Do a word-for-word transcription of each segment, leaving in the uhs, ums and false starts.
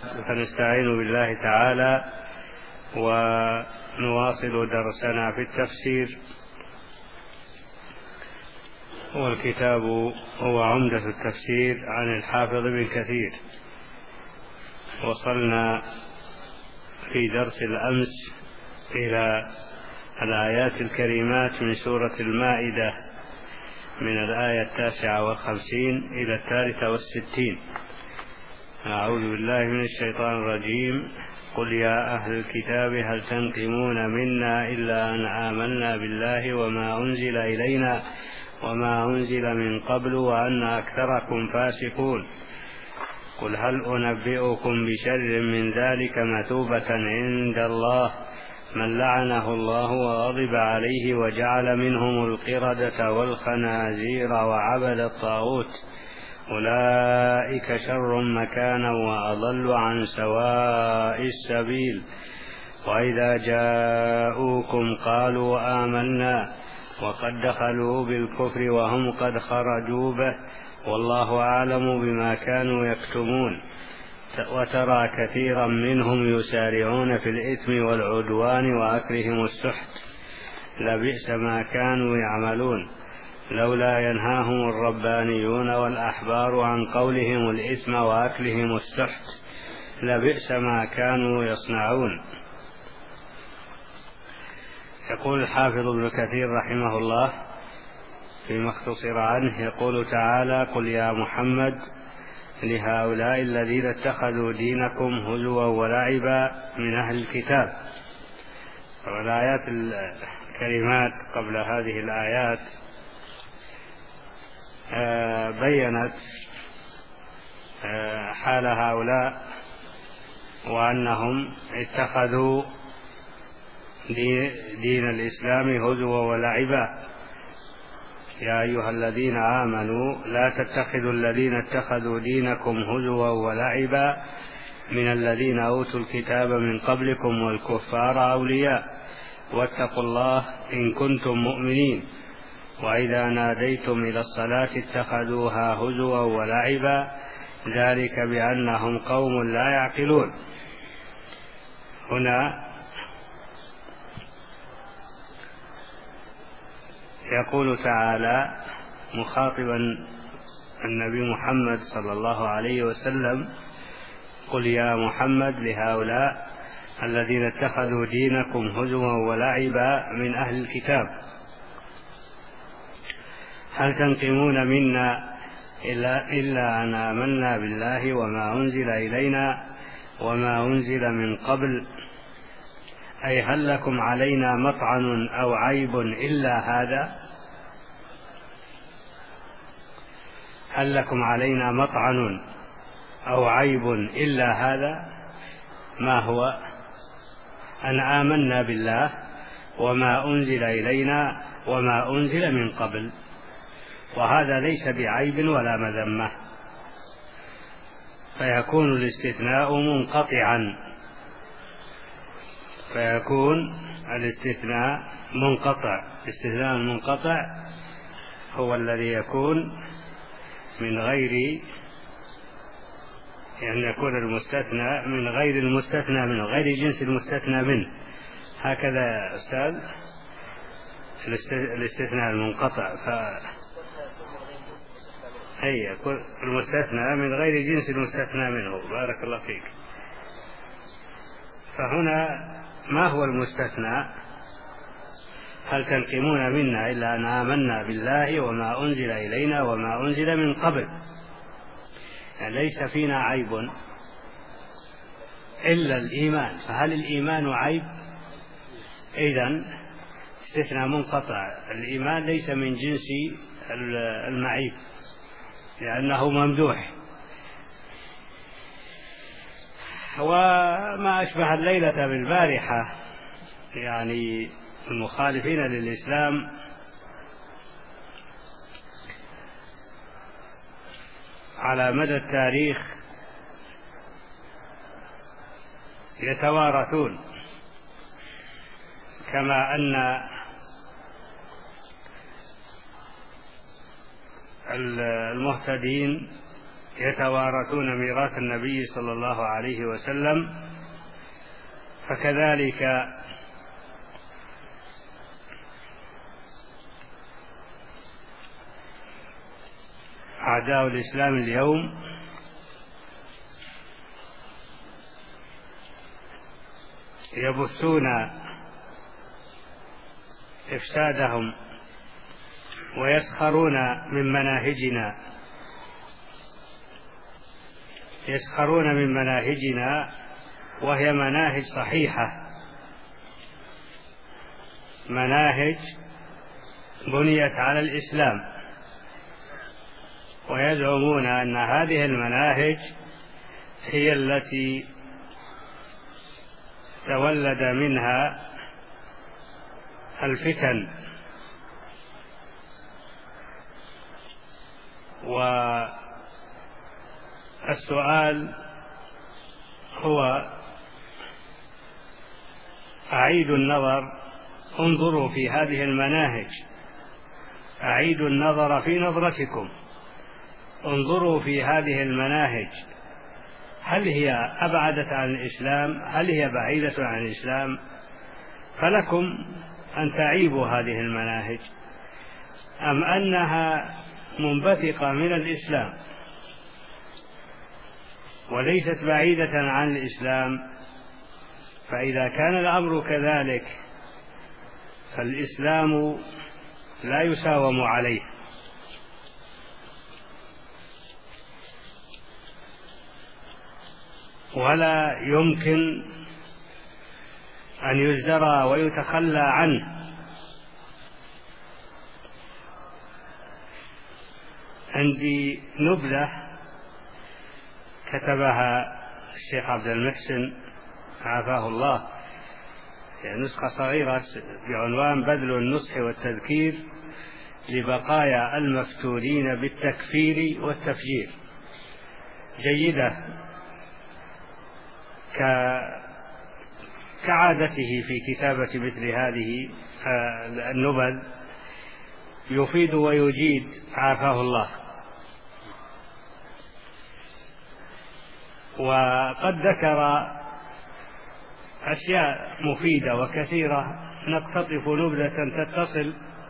فنستعين بالله تعالى ونواصل درسنا في التفسير، والكتاب هو عمدة التفسير عن الحافظ ابن كثير. وصلنا في درس الأمس إلى الآيات الكريمات من سورة المائدة من الآية التاسعة والخمسين إلى الثالثة والستين. أعوذ بالله من الشيطان الرجيم. قل يا أهل الكتاب هل تنقمون منا إلا أن آمنا بالله وما أنزل إلينا وما أنزل من قبل وأن أكثركم فاسقون. قل هل أنبئكم بشر من ذلك مثوبة عند الله من لعنه الله وغضب عليه وجعل منهم القردة والخنازير وعبد الطاغوت أولئك شر مكانا وأضل عن سواء السبيل. وإذا جاءوكم قالوا آمنا وقد دخلوا بالكفر وهم قد خرجوا به والله أعلم بما كانوا يكتمون. وترى كثيرا منهم يسارعون في الإثم والعدوان وأكلهم السحت لبئس ما كانوا يعملون. لولا ينهاهم الربانيون والأحبار عن قولهم الإثم وأكلهم السحت لبئس ما كانوا يصنعون. يقول الحافظ ابن كثير رحمه الله فيما اختصر عنه، يقول تعالى: قل يا محمد لهؤلاء الذين اتخذوا دينكم هزوا ولعبا من أهل الكتاب. والآيات الكريمات قبل هذه الآيات بيّنت حال هؤلاء وأنهم اتخذوا دين الإسلام هزوا ولعبا. يا أيها الذين آمنوا لا تتخذوا الذين اتخذوا دينكم هزوا ولعبا من الذين أوتوا الكتاب من قبلكم والكفار أولياء واتقوا الله إن كنتم مؤمنين. وإذا ناديتم إلى الصلاة اتخذوها هزوا ولعبا ذلك بأنهم قوم لا يعقلون. هنا يقول تعالى مخاطبا النبي محمد صلى الله عليه وسلم: قل يا محمد لهؤلاء الذين اتخذوا دينكم هزوا ولعبا من أهل الكتاب هل تنقمون منا إلا, إلا أن آمنا بالله وما أنزل إلينا وما أنزل من قبل، أي هل لكم علينا مطعن أو عيب إلا هذا؟ هل لكم علينا مطعن أو عيب إلا هذا؟ ما هو؟ أن آمنا بالله وما أنزل إلينا وما أنزل من قبل، وهذا ليس بعيب ولا مذمة، فيكون الاستثناء منقطعا فيكون الاستثناء منقطع. الاستثناء المنقطع هو الذي يكون من غير يعني يكون المستثنى من غير المستثنى منه، غير جنس المستثنى منه. هكذا يا أستاذ الاستثناء المنقطع، ف هي المستثنى من غير جنس المستثنى منه. بارك الله فيك. فهنا ما هو المستثنى؟ هل تنقمون منا إلا أن آمنا بالله وما أنزل إلينا وما أنزل من قبل، يعني ليس فينا عيب إلا الإيمان. فهل الإيمان عيب؟ إذن استثناء منقطع. الإيمان ليس من جنس المعيب لأنه ممدوح. وما أشبه الليلة بالبارحة، يعني المخالفين للإسلام على مدى التاريخ يتوارثون، كما أن المهتدين يتوارثون ميراث النبي صلى الله عليه وسلم، فكذلك أعداء الإسلام اليوم يبثون إفسادهم ويسخرون من مناهجنا يسخرون من مناهجنا وهي مناهج صحيحة، مناهج بنيت على الإسلام، ويزعمون أن هذه المناهج هي التي تولد منها الفتن والسؤال هو أعيدوا النظر، انظروا في هذه المناهج، أعيدوا النظر في نظرتكم، انظروا في هذه المناهج، هل هي أبعدت عن الإسلام؟ هل هي بعيدة عن الإسلام؟ فلكم أن تعيبوا هذه المناهج، أم أنها منبثقة من الإسلام وليست بعيدة عن الإسلام؟ فإذا كان الأمر كذلك فالإسلام لا يساوم عليه، ولا يمكن أن يزدرى ويتخلى عنه. عندي نبذة كتبها الشيخ عبد المحسن عافاه الله، نسخة صغيرة بعنوان بذل النصح والتذكير لبقايا المفتونين بالتكفير والتفجير، جيدة كعادته في كتابة مثل هذه النبذ، يفيد ويجيد عافاه الله. وقد ذكر أشياء مفيدة وكثيرة، نقتطف نبذة تتصل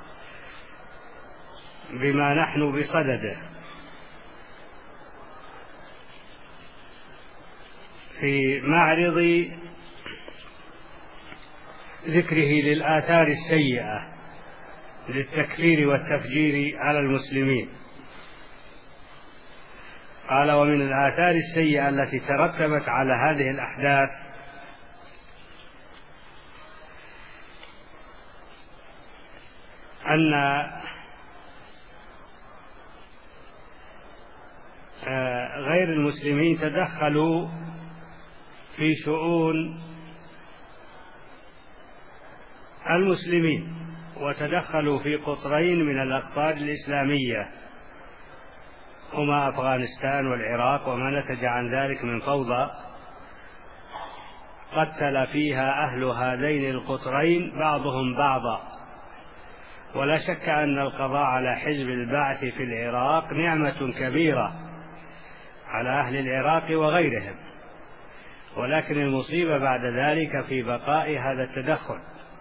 بما نحن بصدده. في معرض ذكره للآثار السيئة للتكفير والتفجير على المسلمين، قال: ومن الآثار السيئة التي ترتبت على هذه الأحداث أن غير المسلمين تدخلوا في شؤون المسلمين، وتدخلوا في قطرين من الأقطار الإسلامية هما أفغانستان والعراق، وما نتج عن ذلك من فوضى قتل فيها أهل هذين القطرين بعضهم بعضا. ولا شك أن القضاء على حزب البعث في العراق نعمة كبيرة على أهل العراق وغيرهم، ولكن المصيبة بعد ذلك في بقاء هذا التدخل.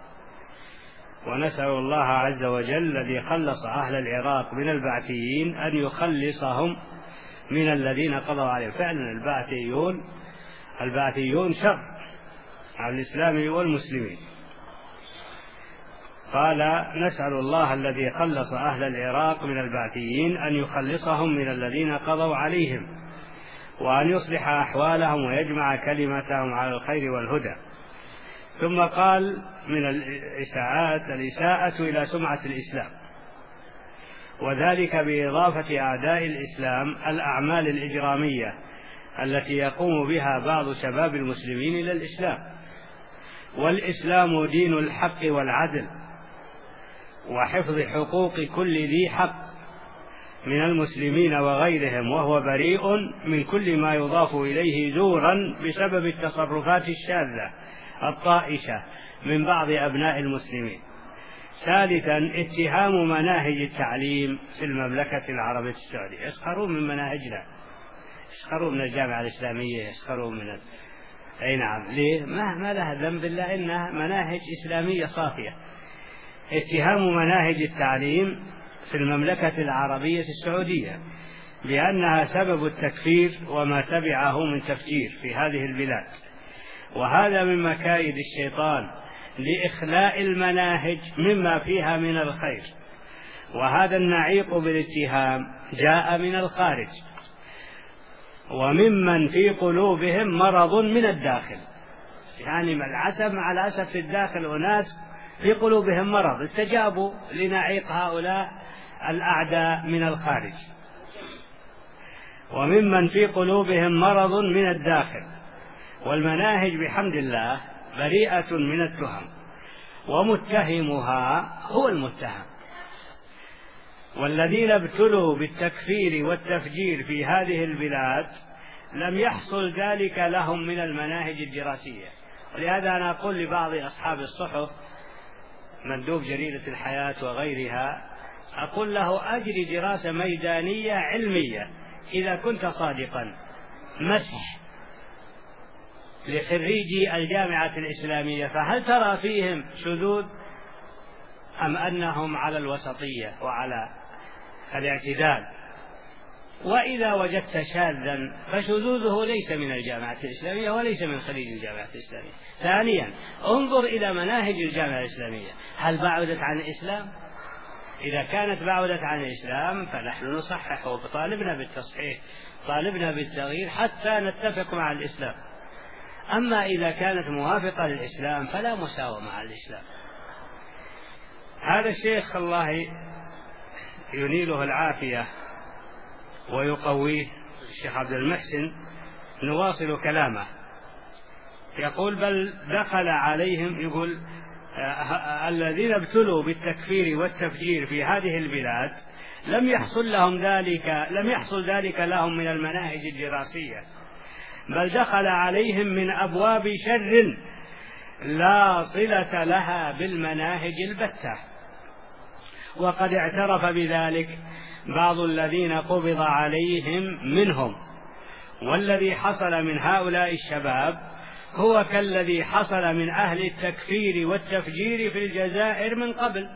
ونسأل الله عز وجل الذي خلص أهل العراق من البعثيين أن يخلصهم من الذين قضوا عليهم. فعلا البعثيون البعثيون شر على الإسلام والمسلمين. قال: نسأل الله الذي خلص أهل العراق من البعثيين أن يخلصهم من الذين قضوا عليهم، وأن يصلح أحوالهم ويجمع كلمتهم على الخير والهدى. ثم قال: من الإساءات الإساءة إلى سمعة الإسلام، وذلك بإضافة أعداء الإسلام الأعمال الإجرامية التي يقوم بها بعض شباب المسلمين إلى الإسلام. والإسلام دين الحق والعدل وحفظ حقوق كل ذي حق من المسلمين وغيرهم، وهو بريء من كل ما يضاف إليه زورا بسبب التصرفات الشاذة الطائشة من بعض أبناء المسلمين. ثالثا: اتهام مناهج التعليم في المملكة العربية السعودية، يسخرون من مناهجنا يسخرون من الجامعة الإسلامية، يسخرون من ال... أي نعم. ليه؟ ما, ما لها ذنب إلا إنها مناهج إسلامية صافية. اتهام مناهج التعليم في المملكة العربية السعودية بأنها سبب التكفير وما تبعه من تفجير في هذه البلاد، وهذا من مكايد الشيطان لإخلاء المناهج مما فيها من الخير. وهذا النعيق بالاتهام جاء من الخارج، وممن في قلوبهم مرض من الداخل. يعني مع العسف مع الأسف في الداخل أناس في قلوبهم مرض استجابوا لنعيق هؤلاء الأعداء من الخارج. وممن في قلوبهم مرض من الداخل. والمناهج بحمد الله بريئة من التهم، ومتهمها هو المتهم. والذين ابتلوا بالتكفير والتفجير في هذه البلاد لم يحصل ذلك لهم من المناهج الدراسية. ولهذا أنا أقول لبعض أصحاب الصحف، مندوب جريدة الحياة وغيرها، أقول له أجري دراسة ميدانية علمية إذا كنت صادقا، مسح لخريجي الجامعة الإسلامية، فهل ترى فيهم شذوذ أم أنهم على الوسطية وعلى الاعتدال؟ وإذا وجدت شاذا فشذوذه ليس من الجامعة الإسلامية وليس من خريج الجامعة الإسلامية. ثانيا، انظر إلى مناهج الجامعة الإسلامية، هل بعدت عن الإسلام؟ إذا كانت بعدت عن الإسلام فنحن نصحح، وطالبنا بالتصحيح، طالبنا بالتغيير حتى نتفق مع الإسلام. أما إذا كانت موافقة للإسلام فلا مساواة مع الإسلام. هذا الشيخ الله ينيله العافية ويقويه، الشيخ عبد المحسن، نواصل كلامه. يقول: بل دخل عليهم، يقول الذين ابتلوا بالتكفير والتفجير في هذه البلاد لم يحصل لهم ذلك لم يحصل ذلك لهم من المناهج الدراسية، بل دخل عليهم من أبواب شر لا صلة لها بالمناهج البتة. وقد اعترف بذلك بعض الذين قبض عليهم منهم. والذي حصل من هؤلاء الشباب هو كالذي حصل من أهل التكفير والتفجير في الجزائر من قبل،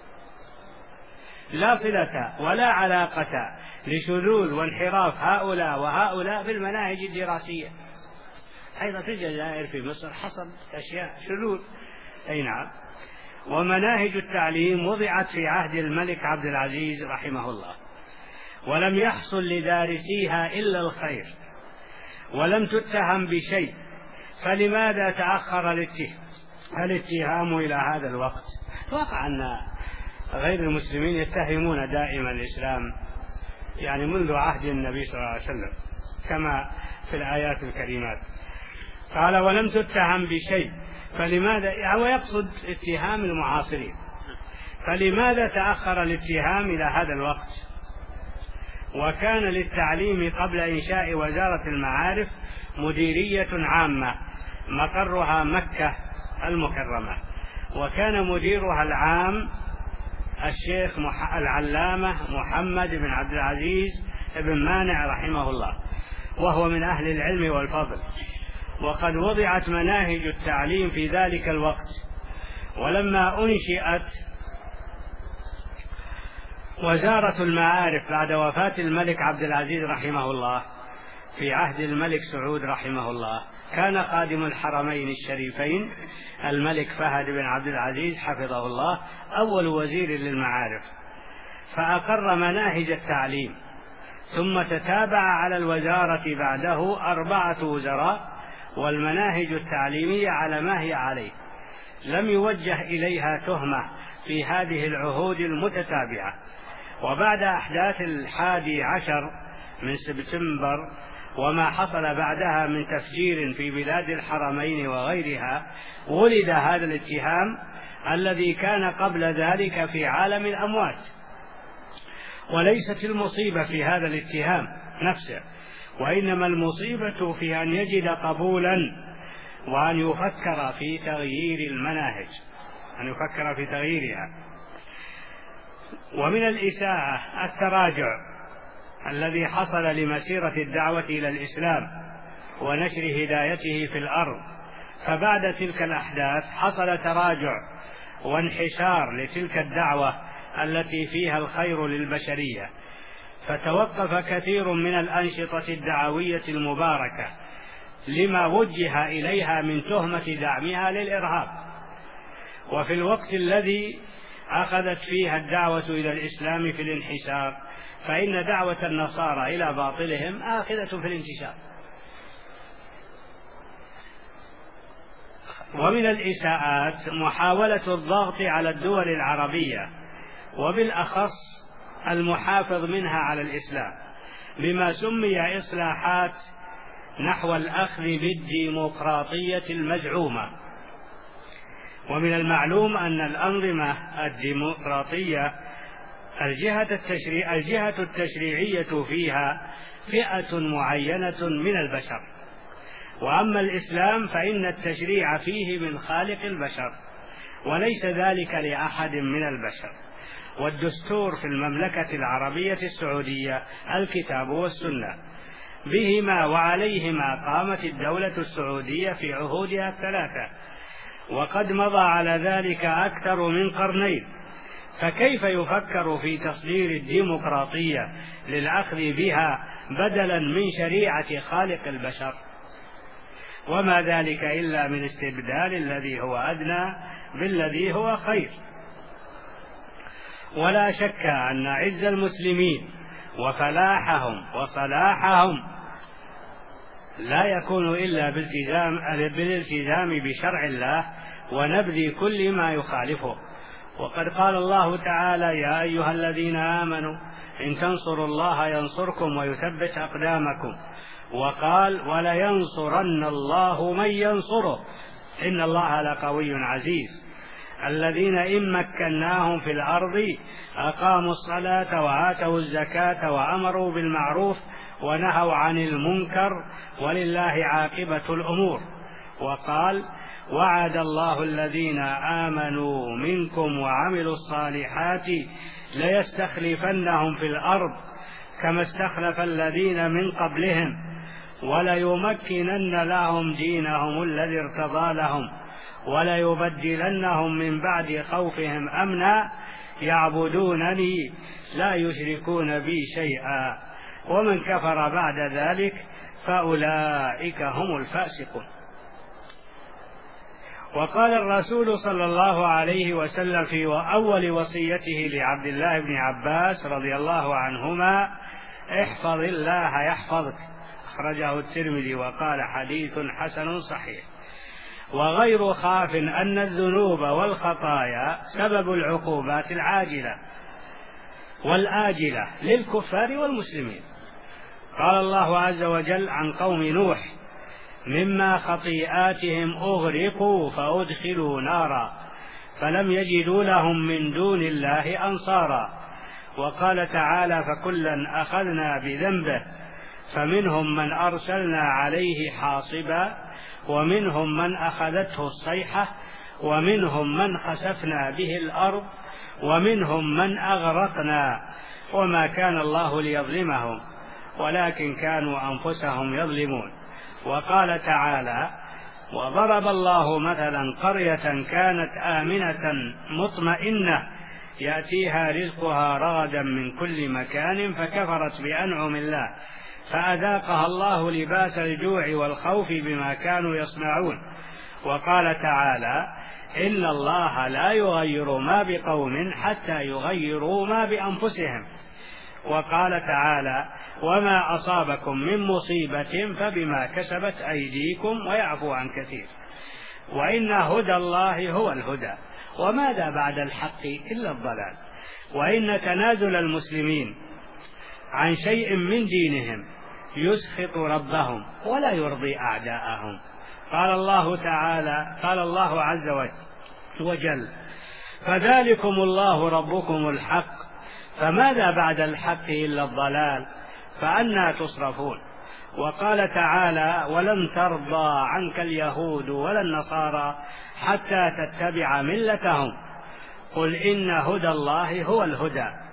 لا صلة ولا علاقة لشذوذ وانحراف هؤلاء وهؤلاء في المناهج الدراسية. أيضا في الجزائر في مصر حصل أشياء شذوذ. أي نعم. ومناهج التعليم وضعت في عهد الملك عبد العزيز رحمه الله، ولم يحصل لدارسيها إلا الخير، ولم تتهم بشيء، فلماذا تأخر الاتهام إلى هذا الوقت؟ واقع أن غير المسلمين يتهمون دائما الإسلام، يعني منذ عهد النبي صلى الله عليه وسلم كما في الآيات الكريمات. قال: ولم تتهم بشيء، فلماذا، ويقصد اتهام المعاصرين، فلماذا تأخر الاتهام إلى هذا الوقت؟ وكان للتعليم قبل إنشاء وزارة المعارف مديرية عامة مقرها مكة المكرمة، وكان مديرها العام الشيخ العلامة محمد بن عبد العزيز بن مانع رحمه الله، وهو من أهل العلم والفضل. وقد وضعت مناهج التعليم في ذلك الوقت. ولما أنشئت وزارة المعارف بعد وفاة الملك عبد العزيز رحمه الله في عهد الملك سعود رحمه الله، كان خادم الحرمين الشريفين الملك فهد بن عبد العزيز حفظه الله أول وزير للمعارف، فأقر مناهج التعليم. ثم تتابع على الوزارة بعده أربعة وزراء، والمناهج التعليمية على ما هي عليه، لم يوجه إليها تهمة في هذه العهود المتتابعة. وبعد أحداث الحادي عشر من سبتمبر وما حصل بعدها من تفجير في بلاد الحرمين وغيرها، ولد هذا الاتهام الذي كان قبل ذلك في عالم الأموات. وليست المصيبة في هذا الاتهام نفسه، وإنما المصيبة في أن يجد قبولا وأن يفكر في تغيير المناهج، أن يفكر في تغييرها. ومن الإساءة التراجع الذي حصل لمسيرة الدعوة إلى الإسلام ونشر هدايته في الأرض. فبعد تلك الأحداث حصل تراجع وانحسار لتلك الدعوة التي فيها الخير للبشرية، فتوقف كثير من الأنشطة الدعوية المباركة لما وجه إليها من تهمة دعمها للإرهاب. وفي الوقت الذي أخذت فيها الدعوة إلى الإسلام في الانحسار، فإن دعوة النصارى إلى باطلهم آخذة في الانتشار. ومن الإساءات محاولة الضغط على الدول العربية وبالأخص المحافظ منها على الإسلام بما سمي إصلاحات نحو الأخذ بالديمقراطية المزعومة. ومن المعلوم أن الأنظمة الديمقراطية الجهة التشريع الجهة التشريعية فيها فئة معينة من البشر، وأما الإسلام فإن التشريع فيه من خالق البشر وليس ذلك لأحد من البشر. والدستور في المملكة العربية السعودية الكتاب والسنة، بهما وعليهما قامت الدولة السعودية في عهودها الثلاثة، وقد مضى على ذلك أكثر من قرنين، فكيف يفكر في تصدير الديمقراطية للأخذ بها بدلا من شريعة خالق البشر؟ وما ذلك إلا من استبدال الذي هو أدنى بالذي هو خير. ولا شك أن عز المسلمين وفلاحهم وصلاحهم لا يكون إلا بالالتزام بالالتزام بشرع الله ونبذ كل ما يخالفه. وقد قال الله تعالى: يا أيها الذين آمنوا إن تنصروا الله ينصركم ويثبت أقدامكم. وقال: ولينصرن الله من ينصره إن الله لقوي عزيز. الذين إن مكناهم في الأرض أقاموا الصلاة وآتوا الزكاة وأمروا بالمعروف ونهوا عن المنكر ولله عاقبة الأمور. وقال: وعد الله الذين آمنوا منكم وعملوا الصالحات ليستخلفنهم في الأرض كما استخلف الذين من قبلهم وليمكنن لهم دينهم الذي ارتضى لهم وليبدلنهم من بعد خوفهم أمنا يعبدونني لا يشركون بي شيئا ومن كفر بعد ذلك فأولئك هم الفاسقون. وقال الرسول صلى الله عليه وسلم في أول وصيته لعبد الله بن عباس رضي الله عنهما: احفظ الله يحفظك، أخرجه الترمذي وقال: حديث حسن صحيح. وغير خاف أن الذنوب والخطايا سبب العقوبات العاجلة والآجلة للكفار والمسلمين. قال الله عز وجل عن قوم نوح: مما خطيئاتهم أغرقوا فأدخلوا نارا فلم يجدوا لهم من دون الله أنصارا. وقال تعالى: فكلا أخذنا بذنبه فمنهم من أرسلنا عليه حاصبا ومنهم من أخذته الصيحة ومنهم من خسفنا به الأرض ومنهم من أغرقنا وما كان الله ليظلمهم ولكن كانوا أنفسهم يظلمون. وقال تعالى: وضرب الله مثلا قرية كانت آمنة مطمئنة يأتيها رزقها رغدا من كل مكان فكفرت بأنعم الله فأذاقها الله لباس الجوع والخوف بما كانوا يصنعون. وقال تعالى: إن الله لا يغير ما بقوم حتى يغيروا ما بأنفسهم. وقال تعالى: وما أصابكم من مصيبة فبما كسبت أيديكم ويعفو عن كثير. وإن هدى الله هو الهدى وماذا بعد الحق إلا الضلال. وإن تنازل المسلمين عن شيء من دينهم يسخط ربهم ولا يرضي أعداءهم. قال الله تعالى قال الله عز وجل: فذلكم الله ربكم الحق فماذا بعد الحق إلا الضلال فأنى تصرفون. وقال تعالى: ولن ترضى عنك اليهود ولا النصارى حتى تتبع ملتهم قل إن هدى الله هو الهدى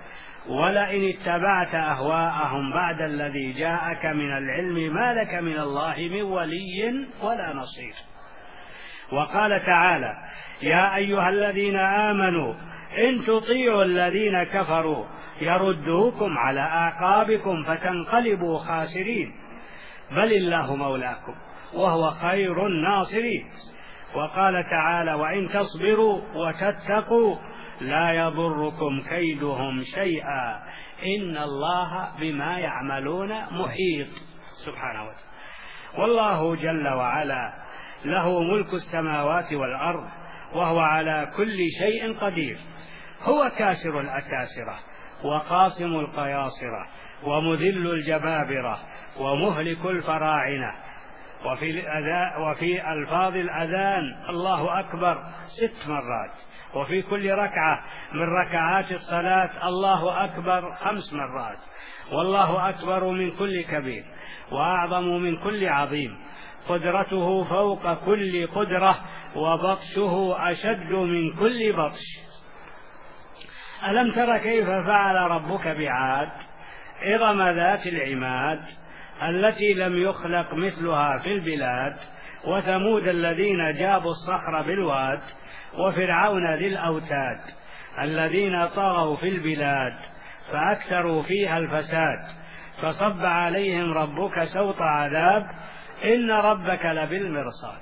ولئن اتبعت أهواءهم بعد الذي جاءك من العلم ما لك من الله من ولي ولا نصير. وقال تعالى: يا أيها الذين آمنوا إن تطيعوا الذين كفروا يردوكم على أعقابكم فتنقلبوا خاسرين، بل الله مولاكم وهو خير الناصرين. وقال تعالى: وإن تصبروا وتتقوا لا يضركم كيدهم شيئا إن الله بما يعملون محيط سبحانه وتعالى. والله جل وعلا له ملك السماوات والأرض وهو على كل شيء قدير. هو كاسر الأكاسرة وقاصم القياصرة ومذل الجبابرة ومهلك الفراعنة. وفي, الأذان وفي ألفاظ الأذان الله أكبر ست مرات، وفي كل ركعة من ركعات الصلاة الله أكبر خمس مرات. والله أكبر من كل كبير وأعظم من كل عظيم، قدرته فوق كل قدرة وبطشه أشد من كل بطش. ألم تر كيف فعل ربك بعاد إرم ذات العماد التي لم يخلق مثلها في البلاد، وثمود الذين جابوا الصخر بالواد، وفرعون ذي الأوتاد الذين طغوا في البلاد فأكثروا فيها الفساد، فصب عليهم ربك سوط عذاب إن ربك لبالمرصاد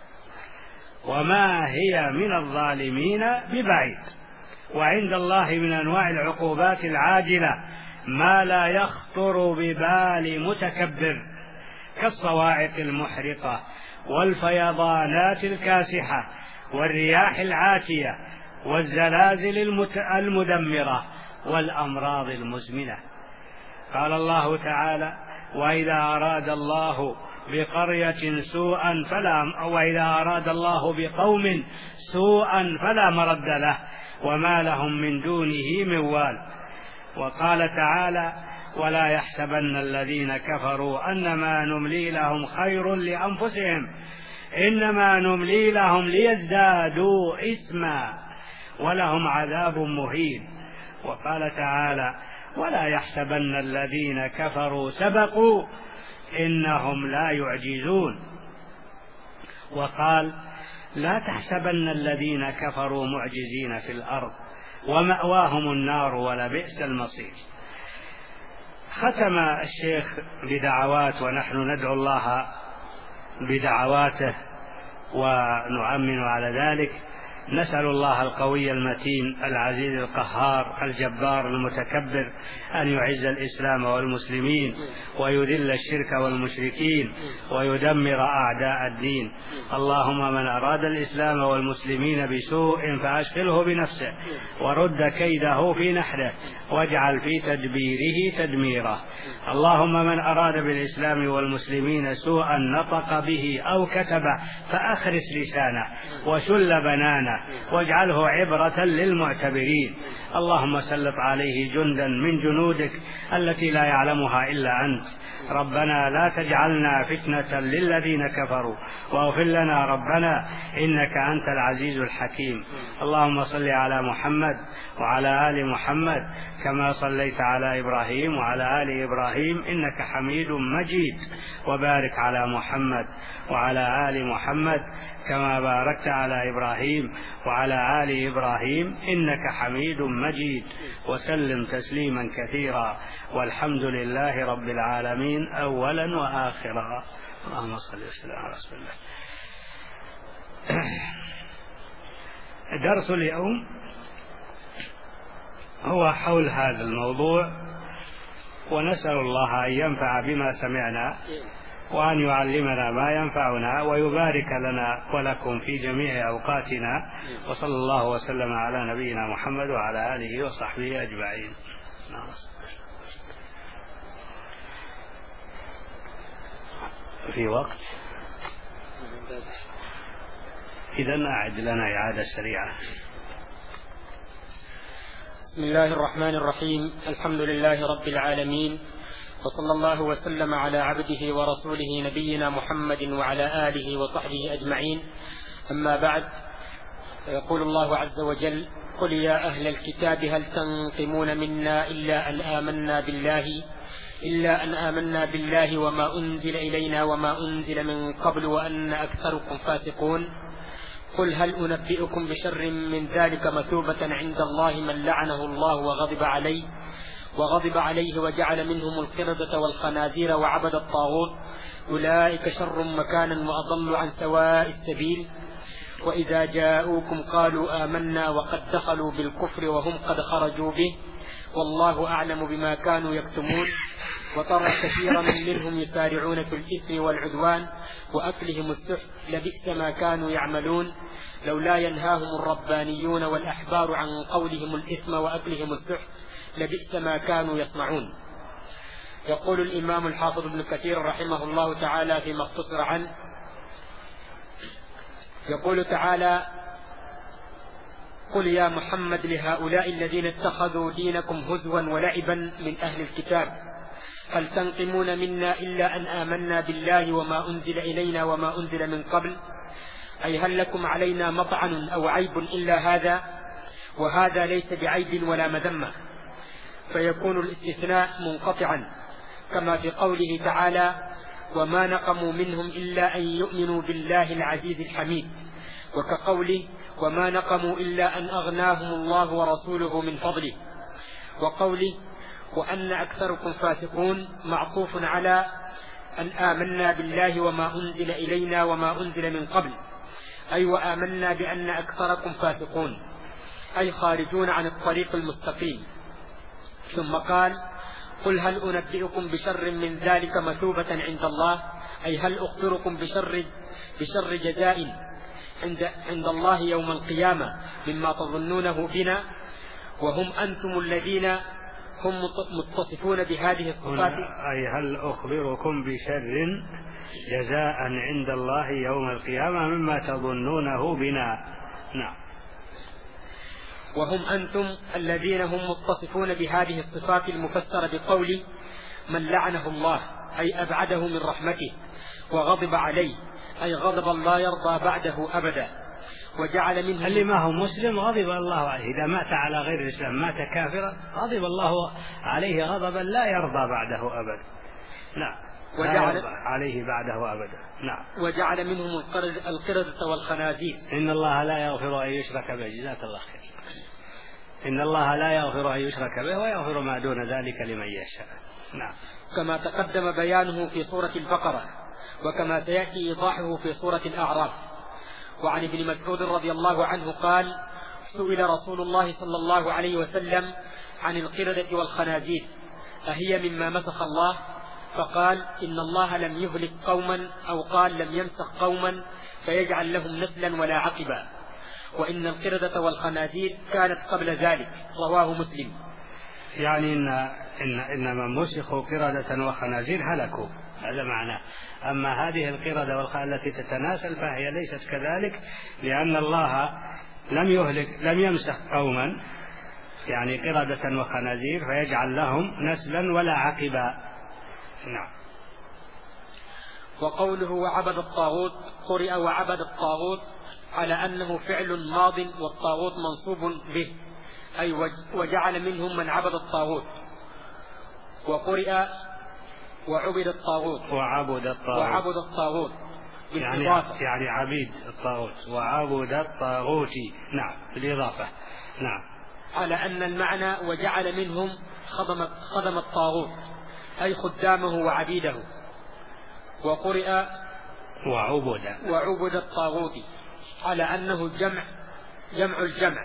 وما هي من الظالمين ببعيد. وعند الله من أنواع العقوبات العاجلة ما لا يخطر ببال متكبر كالصواعق المحرقة والفيضانات الكاسحة والرياح العاتية والزلازل المدمرة والأمراض المزمنة. قال الله تعالى: وإذا أراد الله بقرية سوءا فلا وإذا أراد الله بقوم سوءا فلا مرد له وما لهم من دونه من وال. وقال تعالى: ولا يحسبن الذين كفروا أنما نملي لهم خير لأنفسهم إنما نملي لهم ليزدادوا إثما ولهم عذاب مهين. وقال تعالى: ولا يحسبن الذين كفروا سبقوا إنهم لا يعجزون. وقال: لا تحسبن الذين كفروا معجزين في الأرض ومأواهم النار ولبئس المصير. ختم الشيخ بدعوات ونحن ندعو الله بدعواته ونؤمن على ذلك. نسأل الله القوي المتين العزيز القهار الجبار المتكبر أن يعز الإسلام والمسلمين ويذل الشرك والمشركين ويدمر أعداء الدين. اللهم من أراد الإسلام والمسلمين بسوء فأشغله بنفسه ورد كيده في نحره واجعل في تدبيره تدميره. اللهم من أراد بالإسلام والمسلمين سوءا نطق به أو كتبه فأخرس لسانه وشل بنانه واجعله عبرة للمعتبرين. اللهم سلط عليه جندا من جنودك التي لا يعلمها إلا أنت. ربنا لا تجعلنا فتنة للذين كفروا واغفر لنا ربنا إنك أنت العزيز الحكيم. اللهم صل على محمد وعلى آل محمد كما صليت على إبراهيم وعلى آل إبراهيم إنك حميد مجيد، وبارك على محمد وعلى آل محمد كما باركت على إبراهيم وعلى آل إبراهيم إنك حميد مجيد، وسلم تسليما كثيرا، والحمد لله رب العالمين أولا وآخرا. اللهم صل وسلم على رسول الله. درس اليوم هو حول هذا الموضوع، ونسأل الله أن ينفع بما سمعنا وأن يعلمنا ما ينفعنا ويبارك لنا ولكم في جميع أوقاتنا، وصلى الله وسلم على نبينا محمد وعلى آله وصحبه أجمعين. في وقت إذن أعد لنا إعادة سريعة. بسم الله الرحمن الرحيم. الحمد لله رب العالمين، وصلى الله وسلم على عبده ورسوله نبينا محمد وعلى آله وصحبه أجمعين. أما بعد، يقول الله عز وجل: قل يا أهل الكتاب هل تنقمون منا إلا أن آمنا بالله إلا أن آمنا بالله وما أنزل إلينا وما أنزل من قبل وأن أكثركم فاسقون. قل هل أنبئكم بشر من ذلك مثوبة عند الله من لعنه الله وغضب عليه وغضب عليه وجعل منهم القردة والخنازير وعبد الطاغوت أولئك شر مكانا وأضل عن سواء السبيل. وإذا جاءوكم قالوا آمنا وقد دخلوا بالكفر وهم قد خرجوا به والله أعلم بما كانوا يكتمون. وترى كثيرا منهم يسارعون في الإثم والعدوان وأكلهم السحت لبئس ما كانوا يعملون لولا ينهاهم الربانيون والأحبار عن قولهم الإثم وأكلهم السحت لبئس ما كانوا يصنعون. يقول الإمام الحافظ ابن كثير رحمه الله تعالى فيما اختصر عنه، يقول تعالى: قل يا محمد لهؤلاء الذين اتخذوا دينكم هزوا ولعبا من أهل الكتاب هل تنقمون منا إلا أن آمنا بالله وما أنزل إلينا وما أنزل من قبل، أي هل لكم علينا مطعن أو عيب إلا هذا، وهذا ليس بعيب ولا مذمة، فيكون الاستثناء منقطعا كما في قوله تعالى: وما نقموا منهم إلا أن يؤمنوا بالله العزيز الحميد، وكقوله: وما نقموا إلا أن أغناهم الله ورسوله من فضله، وقوله: وأن أكثركم فاسقون معطوف على أن آمنا بالله وما أنزل إلينا وما أنزل من قبل، أي وآمنا بأن أكثركم فاسقون أي خارجون عن الطريق المستقيم. ثم قال: قل هل أنبئكم بشر من ذلك مثوبة عند الله، أي هل أخبركم بشر بشر جزاء عند عند الله يوم القيامة مما تظنونه بنا، وهم أنتم الذين هم متصفون بهذه الصفات. أي هل أخبركم بشر جزاء عند الله يوم القيامة مما تظنونه بنا. نعم. وهم أنتم الذين هم متصفون بهذه الصفات المفسرة بقوله: من لعنه الله أي أبعده من رحمته، وغضب عليه أي غضب الله يرضى بعده أبدا، وجعل منه اللي ما هو مسلم غضب الله عليه، إذا مات على غير الإسلام مات كافرا غضب الله عليه غضبا لا يرضى بعده أبدا. نعم. وجعل عليه بعده أبدا. نعم. وجعل منهم القردة والخنازير. إن الله لا يغفر أن يشرك به. جزاك الله خير. إن الله لا يغفر أن يشرك به ويغفر ما دون ذلك لمن يشاء. نعم. كما تقدم بيانه في سورة البقرة، وكما سيأتي إيضاحه في سورة الأعراف. وعن ابن مسعود رضي الله عنه قال: سئل رسول الله صلى الله عليه وسلم عن القردة والخنازير أهي مما مسخ الله؟ فقال: إن الله لم يهلك قوما، أو قال لم يمسخ قوما فيجعل لهم نسلا ولا عقبا، وإن القردة والخنازير كانت قبل ذلك. رواه مسلم. يعني إن, إن, إن من مسخوا قردة وخنازير هلكوا، هذا معناه. أما هذه القردة والخنازير التي تتناسل فهي ليست كذلك، لأن الله لم يهلك لم يمسخ قوما يعني قردة وخنازير فيجعل لهم نسلا ولا عقبا. نعم. وقوله وعبد الطاغوت قرئ وعبد الطاغوت على أنه فعل ماض والطاغوت منصوب به، أي وجعل منهم من عبد الطاغوت. وقرئ وعبد الطاغوت وعبد الطاغوت وعبد الطاغوت يعني, يعني عبيد الطاغوت وعبد الطاغوت. نعم بالإضافة. نعم. على أن المعنى وجعل منهم خدم, خدم الطاغوت أي خدامه وعبيده. وقرئ وعبد وعبد الطاغوت على أنه جمع جمع الجمع،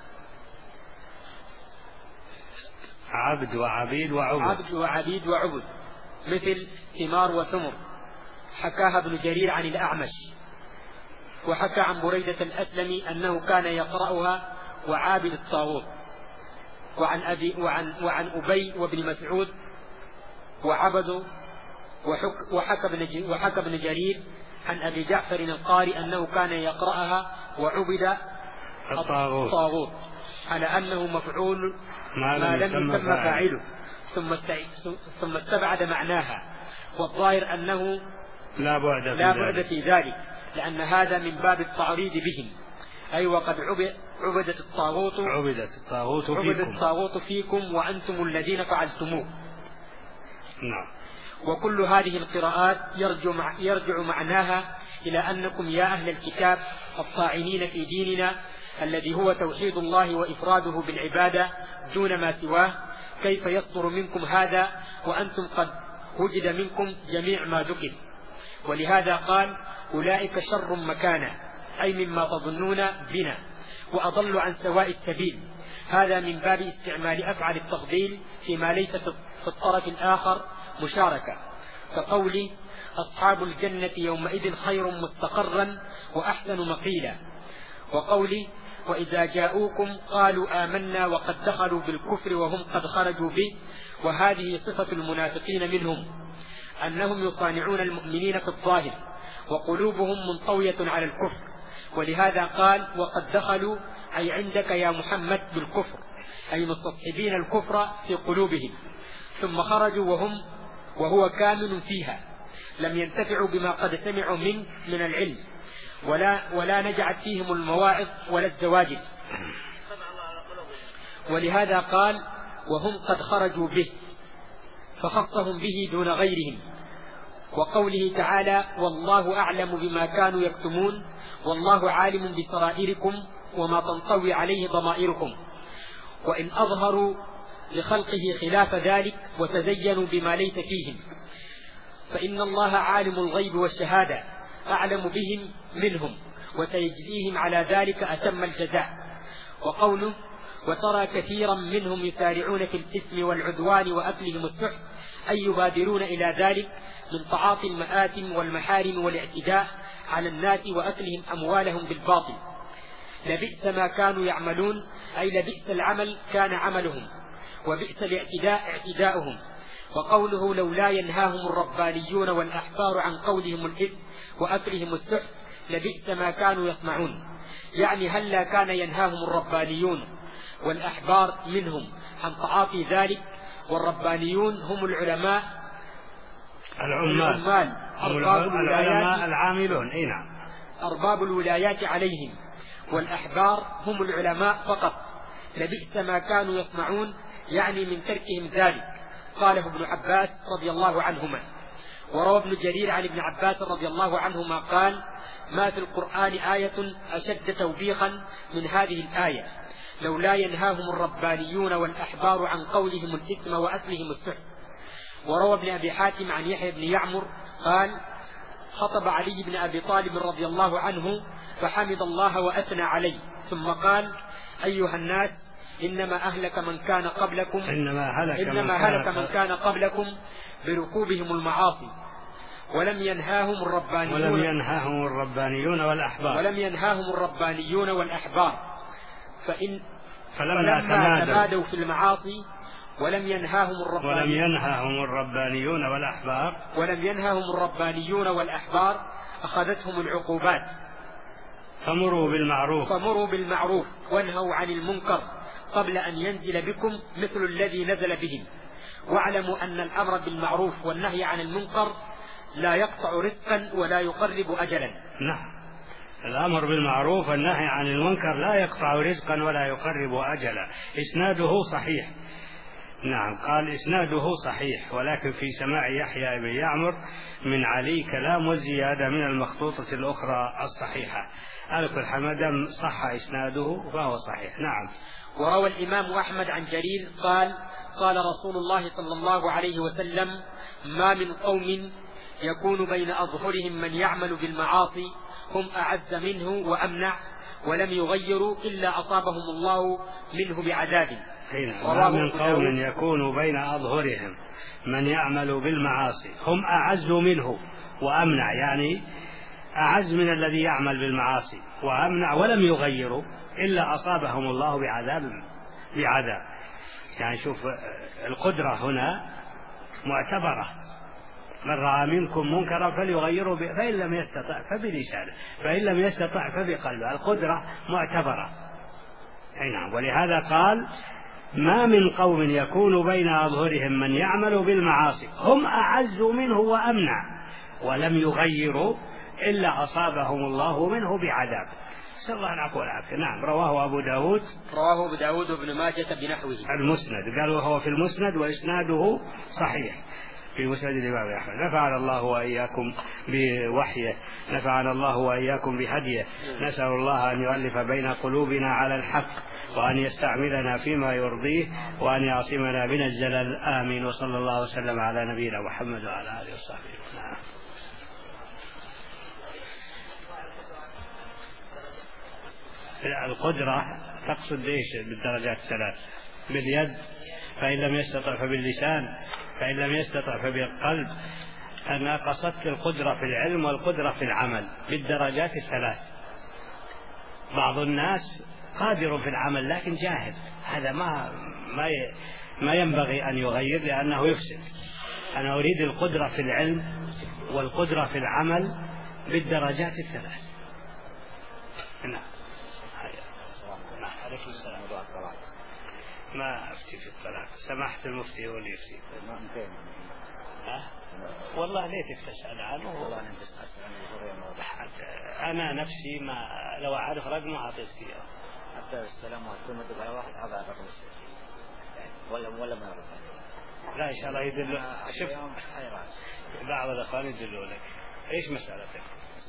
عبد وعبيد وعبد عبد وعبيد وعبد، مثل ثمار وثمر. حكاها ابن جرير عن الأعمش. وحكى عن بريدة الأسلمي أنه كان يقرأها وعابد الطاغوت. وعن أبي وعن وعن أبي وابن مسعود وعبد. وحك وحكى ابن وحكى ابن جرير عن أبي جعفر القاري أنه كان يقرأها وعبد الطاغوت, الطاغوت على أنه مفعول ما, ما لم يسمى فاعله، ثم ثم استبعد معناها. والظاهر أنه لا بعد في, لا بعد في ذلك، لأن هذا من باب التعريض بهم، أي وقد عبدت الطاغوت عبدت الطاغوت فيكم عبدت الطاغوت فيكم وأنتم الذين فعلتموه. نعم. وكل هذه القراءات يرجع, يرجع معناها إلى أنكم يا أهل الكتاب الطاعنين في ديننا الذي هو توحيد الله وإفراده بالعبادة دون ما سواه، كيف يصدر منكم هذا وأنتم قد وجد منكم جميع ما ذكر؟ ولهذا قال أولئك شر مكانا، أي مما تظنون بنا، وأضل عن سواء السبيل. هذا من باب استعمال أفعال التفضيل فيما ليس في الطرف الآخر مشاركة، كقول أصحاب الجنة يومئذ خير مستقرا وأحسن مقيلا، وقول وإذا جاءوكم قالوا آمنا وقد دخلوا بالكفر وهم قد خرجوا به. وهذه صفة المنافقين منهم، أنهم يصانعون المؤمنين في الظاهر وقلوبهم منطوية على الكفر. ولهذا قال وقد دخلوا، أي عندك يا محمد، بالكفر، أي مستصحبين الكفر في قلوبهم، ثم خرجوا وهم وهو كامل فيها، لم ينتفعوا بما قد سمعوا منه من العلم، ولا, ولا نجعت فيهم المواعظ ولا الزواجر. ولهذا قال وهم قد خرجوا به، فخصهم به دون غيرهم. وقوله تعالى والله أعلم بما كانوا يكتمون، والله عالم بسرائركم وما تنطوي عليه ضمائركم. وإن أظهروا لخلقه خلاف ذلك وتزينوا بما ليس فيهم، فإن الله عالم الغيب والشهادة أعلم بهم منهم، وسيجزيهم على ذلك أتم الجزاء. وقوله وترى كثيرا منهم يسارعون في الإثم والعدوان وأكلهم السحت، أي يبادرون إلى ذلك من تعاطي المآثم والمحارم والاعتداء على الناس وأكلهم أموالهم بالباطل. لبئس ما كانوا يعملون، أي لبئس العمل كان عملهم، وبئس الاعتداء اعتداؤهم. وقوله لولا ينهاهم الربانيون والأحبار عن قولهم الإثم وأكلهم السحت لبئس ما كانوا يصنعون، يعني هلا كان ينهاهم الربانيون والأحبار منهم عن تعاطي ذلك. والربانيون هم العلماء العمال أرباب العلماء العاملون، اي نعم، أرباب الولايات عليهم، والأحبار هم العلماء فقط. لبئس ما كانوا يصنعون، يعني من تركهم ذلك. قاله ابن عباس رضي الله عنهما. وروى ابن جرير عن ابن عباس رضي الله عنهما قال ما في القرآن آية أشد توبيخا من هذه الآية، لولا ينهاهم الربانيون والأحبار عن قولهم الإثم وأكلهم السحت. وروى ابن أبي حاتم عن يحيى بن يعمر قال خطب علي بن أبي طالب رضي الله عنه فحمد الله وأثنى عليه، ثم قال أيها الناس إنما أهلك من كان قبلكم إنما هلك, إنما من, هلك كان من كان قبلكم بركوبهم المعاصي، ولم ينهاهم الربانيون ولم ينهاهم الربانيون والأحبار ولم ينهاهم الربانيون والأحبار فإن فلما فلما تمادوا في المعاصي ولم ينهاهم الربانيون ولم ينهاهم الربانيون والأحبار ولم ينهاهم الربانيون والأحبار أخذتهم العقوبات. فمروا بالمعروف فمروا بالمعروف وانهوا عن المنكر قبل أن ينزل بكم مثل الذي نزل بهم. واعلموا أن الأمر بالمعروف والنهي عن المنكر لا يقطع رزقا ولا يقرب أجلا. نعم، الأمر بالمعروف والنهي عن المنكر لا يقطع رزقا ولا يقرب أجلا. إسناده صحيح. نعم، قال إسناده صحيح، ولكن في سماع يحيى بن يعمر من علي كلام وزيادة من المخطوطة الأخرى الصحيحة. ألف الحمد صح إسناده فهو صحيح. نعم. وروى الإمام أحمد عن جرير قال قال رسول الله صلى الله عليه وسلم ما من قوم يكون بين أظهرهم من يعمل بالمعاصي هم أعز منه وأمنع ولم يغيروا إلا أصابهم الله منه بعذاب. ما من قوم يكون بين أظهرهم من يعمل بالمعاصي هم أعز منه وأمنع، يعني أعز من الذي يعمل بالمعاصي وأمنع ولم يغيروا إلا أصابهم الله بعذاب بعذاب يعني شوف القدرة هنا معتبرة. من رأى منكم منكرا فليغيره فإن لم يستطع فبلسانه فإن لم يستطع فبقلبه. القدرة معتبرة. أي نعم. ولهذا قال ما من قوم يكون بين أظهرهم من يعمل بالمعاصي هم أعز منه وأمنع ولم يغيروا إلا أصابهم الله منه بعذاب. نسأل الله العفو والعافية. نعم. رواه أبو داود رواه أبو داود وابن ماجة بنحوه. المسند قالوا هو في المسند وإسناده صحيح في مسند الإمام أحمد. نفعنا الله وإياكم بوحيه، نفعنا الله وإياكم بهديه. نسأل الله أن يؤلف بين قلوبنا على الحق، وأن يستعملنا فيما يرضيه، وأن يعصمنا من الزلل. آمين. وصلى الله وسلم على نبينا محمد وعلى آله وصحبه. نعم. القدرة تقصد إيش بالدرجات الثلاث؟ باليد، فإن لم يستطع فباللسان، فإن لم يستطع فبالقلب. أنا قصدت القدرة في العلم والقدرة في العمل بالدرجات الثلاث. بعض الناس قادر في العمل لكن جاهل، هذا ما ما ما ينبغي أن يغير لأنه يفسد. أنا أريد القدرة في العلم والقدرة في العمل بالدرجات الثلاث. نعم. عليكم السلام. ما أفتي في الطلاق، سماحة المفتي هو اللي يفتي. ها؟ والله ليتك تسأل عنه. أنا نفسي ما لو أعرف رقمه أعطيتك إياه. حتى السلام عليكم على واحد هذا رقم ولا ولا ما يعرف. لا إن شاء الله يدل. شوف بعض الأخوان يدلوا لك. إيش مسألتك؟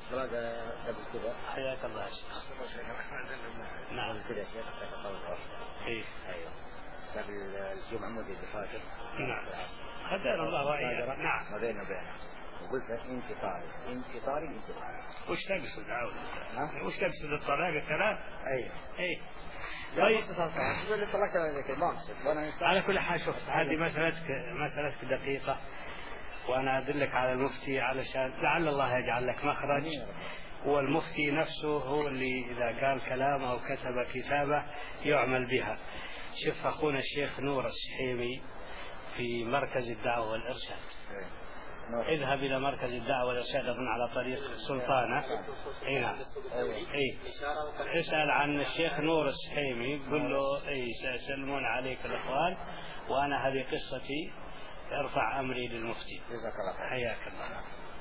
حياك الله يا شيخ. نعم. كذا شيخ إيه. أيوه. قبل الجمعة مودي بفاتر. نعم. هدانا الله وإياك. نعم. ما بينه وبينه. وقلت انتقالي انتقالي انتقالي. وش تقصد عاود؟ ها؟ وش تقصد الطلاق الثلاث؟ أيوه. إيه. طيب. على كل حال شوف هذه مسألتك مسألتك دقيقة، وأنا أدلك على المفتي علشان لعل الله يجعل لك مخرج. والمفتي نفسه هو اللي إذا قال كلامه أو كتب كتابة يعمل بها. شوف أخونا الشيخ نور السحيمي في مركز الدعوة والإرشاد. اذهب إلى مركز الدعوة والإرشاد أظن على طريق سلطانة. اي نعم. اي اسأل عن الشيخ نور السحيمي، قل له اي سيسلمون عليك الإخوان، وأنا هذه قصتي، ارفع أمري للمفتي. حياك الله.